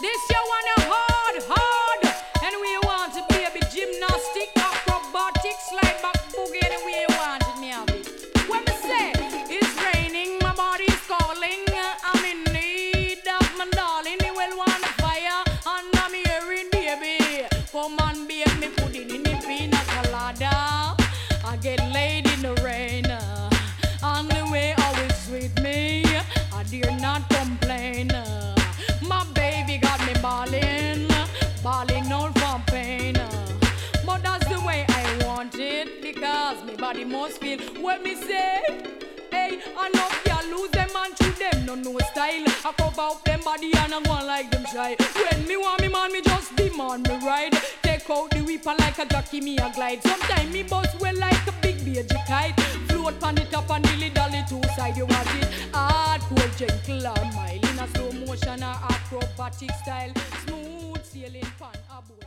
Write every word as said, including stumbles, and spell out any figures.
This you wanna hard, hard. And we want to baby gymnastic, acrobatic, slide back boogie any way you want it, me have it. When me say it's raining, my body's calling. I'm in need of my darling. He will want the fire, and I'm hearing baby. Come on, baby, me put it in the pina colada. I get laid in the rain, and the way always sweet me, I dare not complain. My baby got me balling, balling all from pain. But that's the way I want it, because my body must feel what me say. Hey, I know y'all lose them and shoot them, no no style. I cover up them body and I go on like them shy. When me want me man, me just demand me ride. Take out the whip and like a jockey, me a glide. Sometimes me bust well like a big baby kite. Float pan it up and dilly dally two side. You want it hardcore, gentle or mild, in a slow motion or acrobatic style. Smooth sailing pan a boat.